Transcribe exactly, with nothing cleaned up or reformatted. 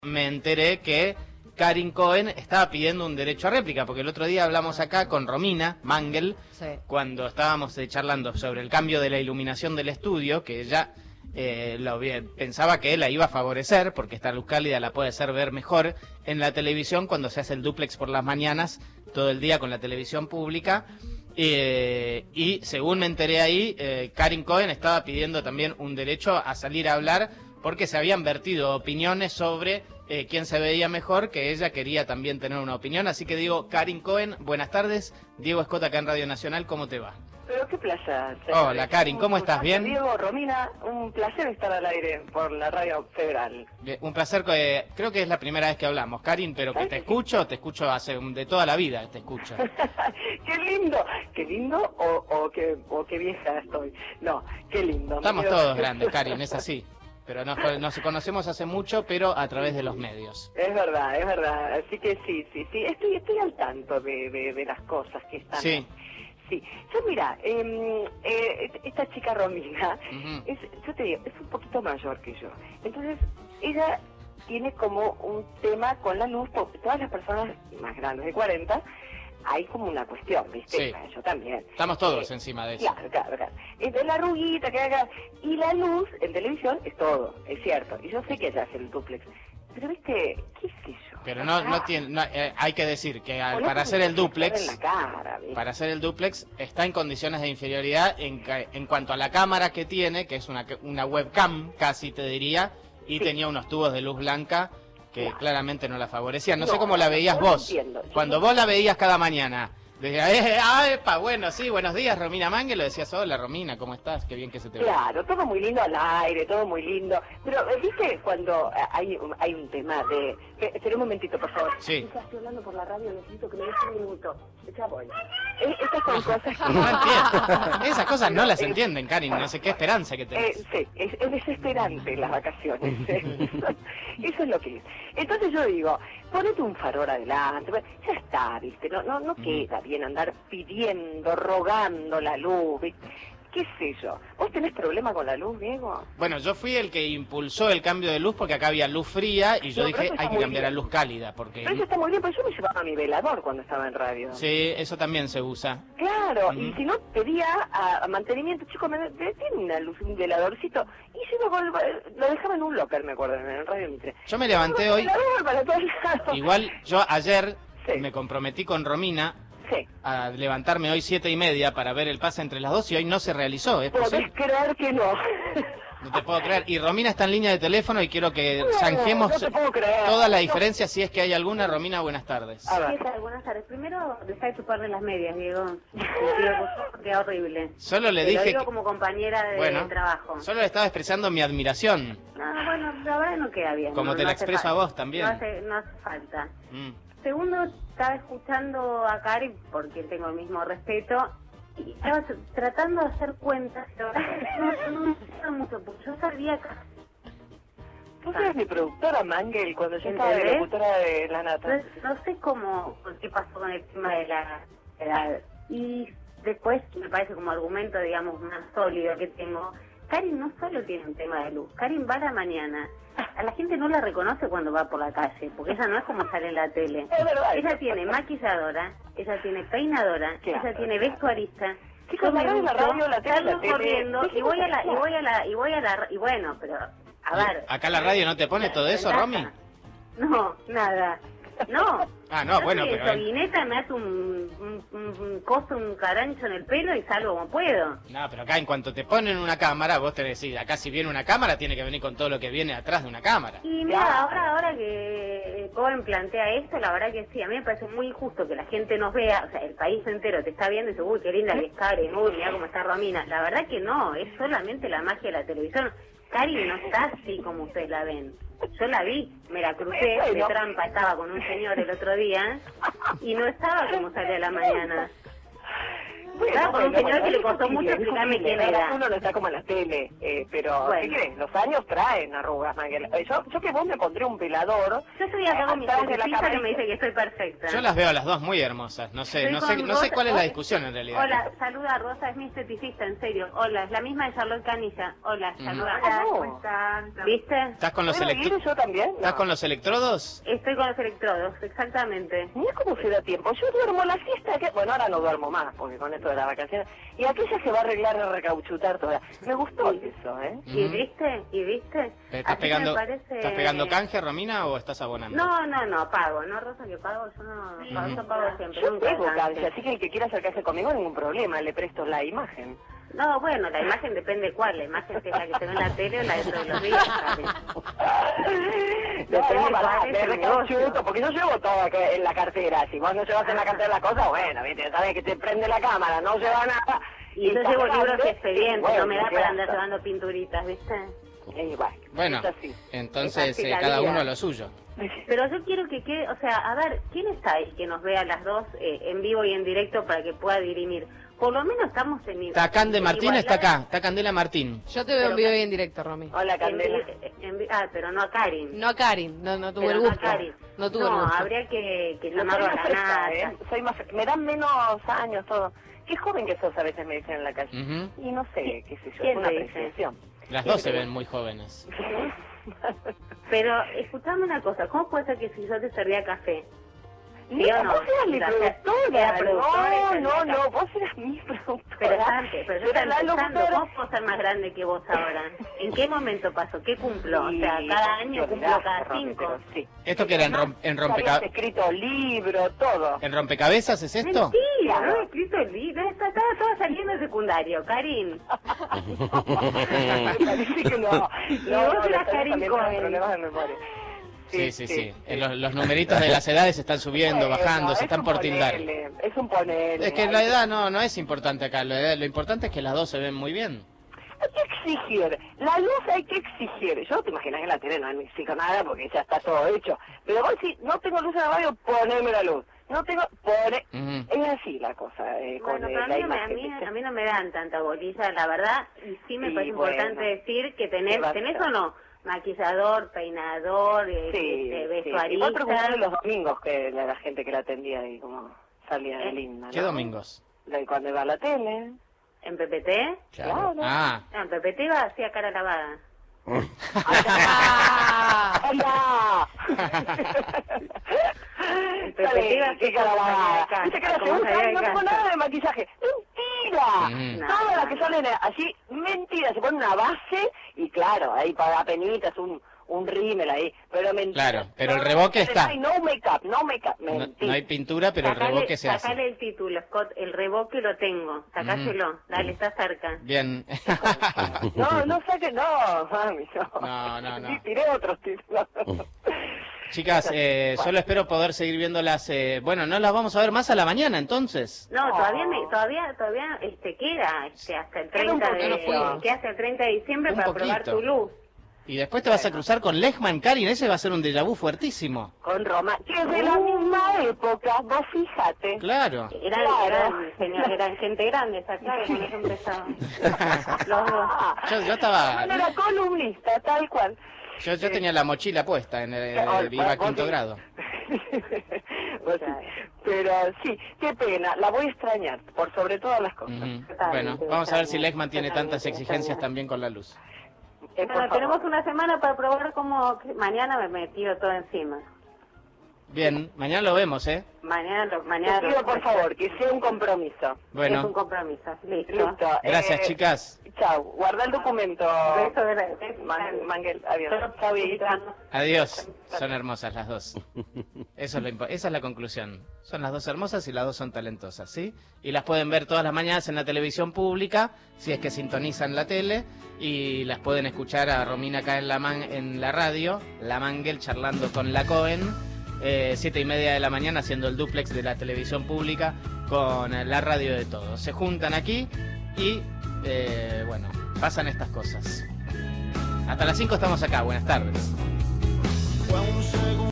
Me enteré que Karin Cohen estaba pidiendo un derecho a réplica, porque el otro día hablamos acá con Romina Mangel, sí. cuando estábamos eh, charlando sobre el cambio de la iluminación del estudio, que ella eh, lo, pensaba que la iba a favorecer, porque esta luz cálida la puede hacer ver mejor en la televisión cuando se hace el dúplex por las mañanas, todo el día con la televisión pública. Eh, y según me enteré ahí, eh, Karin Cohen estaba pidiendo también un derecho a salir a hablar, porque se habían vertido opiniones sobre eh, quién se veía mejor, que ella quería también tener una opinión. Así que digo, Karin Cohen, buenas tardes. Diego Escota acá en Radio Nacional, ¿cómo te va? Pero qué placer. Hola, Karin, ¿cómo estás? ¿Bien? Diego, Romina, un placer estar al aire por la Radio Federal. Bien, un placer, eh, creo que es la primera vez que hablamos, Karin, pero que te escucho, te escucho hace de toda la vida, te escucho. ¡Qué lindo! ¡Qué lindo o, o, qué, o qué vieja estoy! No, qué lindo. Estamos todos grandes, Karin, es así. Pero nos, nos conocemos hace mucho, pero a través de los medios. Es verdad, es verdad. Así que sí, sí, sí. Estoy, estoy al tanto de, de, de las cosas que están. Sí. Sí. Yo mira, eh, eh, esta chica Romina, uh-huh. es, yo te digo, es un poquito mayor que yo. Entonces, ella tiene como un tema con la luz, porque todas las personas más grandes de cuarenta, hay como una cuestión, ¿viste? Sí. Yo también. Estamos todos eh, encima de eso. Claro, claro, claro. Es de la arruguita que haga. Y la luz en televisión es todo, es cierto. Y yo sé que ella hace el dúplex. Pero, ¿viste? ¿Qué sé yo? Pero no, no tiene, no, eh, hay que decir que al, para hacer el dúplex, en la cara, para hacer el dúplex está en condiciones de inferioridad en, en cuanto a la cámara que tiene, que es una, una webcam, casi te diría, y sí. tenía unos tubos de luz blanca que claro. claramente no la favorecían. No, no sé cómo la veías no vos. Entiendo. Cuando vos la veías cada mañana. Decía, eh, ah, epa, bueno, sí, buenos días, Romina Mangel, lo decías, hola, Romina, ¿cómo estás? Qué bien que se te ve. Claro, todo muy lindo al aire, todo muy lindo. Pero, ¿viste cuando hay, hay un tema de... Espera un momentito, por favor. Sí. Estoy hablando por la radio, necesito que me des un minuto. Ya voy. Eh, estas son cosas que... No entiendo. Esas cosas no las entienden, Karin, no sé qué esperanza que tenés. Eh, sí, es, es desesperante las vacaciones. Eso es lo que es. Entonces yo digo, ponete un farol adelante, ya está, ¿viste? No, no, no queda bien andar pidiendo, rogando la luz, ¿viste? ¿Qué sé yo? ¿Vos tenés problema con la luz, Diego? Bueno, yo fui el que impulsó el cambio de luz porque acá había luz fría y yo no, dije, hay que cambiar a luz cálida porque... Pero eso está muy bien, porque yo me llevaba mi velador cuando estaba en radio. Sí, eso también se usa. Claro, uh-huh. y si no, pedía a, a mantenimiento, chico, me, me, tiene una luz, un veladorcito, y yo lo, lo dejaba en un locker, me acuerdo, en el radio Mitre. Yo me levanté hoy... Para todos lados. Igual, yo ayer sí. me comprometí con Romina... Sí. a levantarme hoy siete y media para ver el pase entre las dos y hoy no se realizó. ¿Es posible? Podés creer que no. No te puedo creer. Y Romina está en línea de teléfono y quiero que no, zanjemos no te puedo creer. toda la no. diferencia si es que hay alguna. Romina, buenas tardes. A ver. ¿Qué tal? Buenas tardes. Primero, deja de chuparle las medias, Diego. Qué horrible. Solo le Te dije... lo digo que... como compañera de bueno, trabajo. Solo le estaba expresando mi admiración. No, bueno, la verdad no queda bien. Como no, te no la expreso falta. a vos también. No hace, no hace falta. Mm. Segundo, estaba escuchando a Karin, porque tengo el mismo respeto, y estaba tratando de hacer cuentas, pero no, no me gusta mucho, porque yo sabía que... Vos eres mi productora, Mangel, cuando yo estaba de locutora de La Nata. No, no sé cómo, qué pasó con el tema de la edad. Y después, me parece como argumento, digamos, más sólido que tengo... Karin no solo tiene un tema de luz, Karin va a la mañana. A la gente no la reconoce cuando va por la calle, porque ella no es como sale en la tele. Es verdad. Ella tiene maquilladora, ella tiene peinadora, claro, ella tiene vestuarista. Chicos, la radio, la radio, la tele, salgo corriendo y voy a la, y voy a la, y voy a la, y bueno, pero, a ver. ¿Acá la radio no te pone todo eso, Romy? No, nada. No. Ah, no, bueno, pero... pero... Solineta me hace un, un, un, un coso, un carancho en el pelo y salgo como puedo. No, pero acá en cuanto te ponen una cámara, vos te decís, acá si viene una cámara, tiene que venir con todo lo que viene atrás de una cámara. Y mira, ahora, ahora que Cohen plantea esto, la verdad que sí, a mí me parece muy injusto que la gente nos vea, o sea, el país entero te está viendo y dice, uy, qué linda que es Karin, uy, mira cómo está Romina. La verdad que no, es solamente la magia de la televisión. Karin no está así como ustedes la ven. Yo la vi, me la crucé, de trampa, estaba con un señor el otro día y no estaba como sale a la mañana. Claro, con un señor que le costó mucho explicarme quién era. Uno no está como en la tele, eh, pero bueno. ¿Qué crees? Los años traen arrugas, Manguel. Yo, yo que vos me pondré un pelador. Yo estoy acá con mi esteticista que me dice que estoy perfecta. Yo las veo a las dos muy hermosas. No sé, no sé, no sé cuál es la discusión en realidad. Hola, saluda Rosa, es mi esteticista, en serio. Hola, es la misma de Charlotte Canilla. Hola, saluda. Hola, ¿cómo están? ¿Viste? ¿Estás con los electrodos? Yo también. ¿Estás con los electrodos? Estoy con los electrodos, exactamente. Mira cómo se da tiempo. Yo duermo la siesta, que bueno, ahora no duermo más, porque con esto de las vacaciones. Y aquella se va a arreglar a recauchutar toda. Me gustó eso, ¿eh? ¿Y viste? ¿Y viste? ¿Estás pegando, parece... ¿Estás pegando canje, Romina, o estás abonando? No, no, no, pago. No, Rosa, que pago, yo no sí. pago, yo pago siempre. Yo tengo canje, así que el que quiera acercarse conmigo, ningún problema, le presto la imagen. No, bueno, la imagen depende cuál, la imagen es la que se ve en la tele o la de todos los días, ¿sabes? Depende no, para, de recauchuto, porque yo llevo todo en la cartera. Si vos no llevas en la cartera la cosa, bueno, ¿viste? Sabes que te prende la cámara, no lleva nada. Y, y yo llevo libros y expedientes, bueno, no me da para andar llevando pinturitas, ¿viste? Eh, bueno, bueno entonces eh, cada uno a lo suyo. Pero yo quiero que quede, o sea, a ver, ¿quién está ahí que nos vea las dos eh, en vivo y en directo para que pueda dirimir? Por lo menos estamos en... Está Cande Martín, está acá, está Candela Martín. Yo te veo en vivo y en directo, Romy. Hola, Candela. En, en, ah, pero no a Karin. No a Karin, no, no tuve pero el gusto. No, a Karin. no tuve no, el gusto. habría que, que llamarlo a la nada. ¿eh? Soy más, me dan menos años, todo. Qué joven que sos, a veces me dicen en la calle. Uh-huh. Y no sé, qué sé yo, es una apreciación. Las dos se ven muy jóvenes. Pero, escuchame una cosa, ¿cómo puede ser que si yo te servía café? ¿Sí no, o no? Vos eras mi productora. No, no, no, vos eras mi productora. Pero antes, pero yo estaba empezando, vos puedo ser más grande que vos ahora. ¿En qué momento pasó? ¿Qué cumplo? Sí, o sea, cada año cumplo cada cinco. Sí. ¿Esto que era en, rom en rompecabezas? escrito libro, todo. ¿En rompecabezas es esto? Mentira, no he escrito el libro, estaba todo saliendo de secundario, Karin. Me parece que no. No, vos eras Karin Cohen. Problemas de memoria. Sí, sí, sí. sí. sí. Los, los numeritos de las edades están subiendo, bueno, bajando, se están por tildar. Es un ponele. Es que la edad no no es importante acá, la edad, lo importante es que las dos se ven muy bien. Hay que exigir, la luz hay que exigir. Yo te imaginas que en la tele no exijo nada porque ya está todo hecho. Pero vos si no tengo luz en la radio, poneme la luz. No tengo, pone... Uh-huh. Es así la cosa. Eh, bueno, con pero la a, mí, imagen, a, mí, a mí no me dan tanta bolilla, la verdad. Y sí me sí, parece bueno, importante decir que tenés, ¿tenés o no? Maquillador, peinador, sí, este, vestuarista. Sí. Igual preguntarle los domingos que la, la gente que la atendía y como salía ¿Eh? linda, ¿no? ¿Qué domingos? De cuando iba a la tele. ¿En P P T? Claro. Ah. No, en P P T iba hacía cara lavada. ¡Hola! En P P T iba así cara lavada. Dice que no tengo nada de maquillaje. ¡Mentira! Mm. Todas las que salen así, mentira. Se pone una base y claro, ahí para penitas, un... un rímel ahí, pero mentira. Claro, pero el revoque está. No make-up, no make-up, no, no hay pintura, pero sacale, el revoque se hace. Sacale el título, Scott, el revoque lo tengo, sacáselo, mm. dale, está cerca. Bien. no, no saque, no, mami, no. No, no, no. Tiré otros títulos. Chicas, eh, solo espero poder seguir viéndolas. Eh, bueno, no las vamos a ver más a la mañana, entonces. No, todavía me, todavía, todavía, este, queda, este, hasta el treinta de, queda hasta el treinta de diciembre un para poquito. probar tu luz. Y después te vas a cruzar con Lechman, Karin, ese va a ser un déjà vu fuertísimo. Con Roma, que es de la misma época, vos fíjate. Claro. Eran, claro. eran, señor, eran gente grande, ¿sabes? Con eso empezaban. Los dos. Yo, yo estaba... Yo era columnista, tal cual. Yo, yo tenía la mochila puesta en el, el Viva Quinto Grado. Pues sí. Pero sí, qué pena, la voy a extrañar, por sobre todas las cosas. Uh-huh. Bueno, vamos a ver si Lechman tiene tantas exigencias también con la luz. Eh, bueno, tenemos una semana para probar cómo mañana me, me tiro todo encima. Bien, mañana lo vemos, ¿eh? Mañana lo, mañana Te pido, lo... por favor, que sea un compromiso. Bueno. Es un compromiso, listo. Listo. Gracias, eh, chicas. Chao, guarda el documento. Beso de la... Man, Manguel, adiós. Chao, viejita. Adiós. Son hermosas las dos. Eso es lo impo- esa es la conclusión. Son las dos hermosas y las dos son talentosas, ¿sí? Y las pueden ver todas las mañanas en la televisión pública, si es que sintonizan la tele, y las pueden escuchar a Romina acá en la, man- en la radio, la Manguel charlando con la Cohen, eh, siete y media de la mañana haciendo el dúplex de la televisión pública con la radio de todos. Se juntan aquí y, eh, bueno, pasan estas cosas. Hasta las cinco estamos acá. Buenas tardes.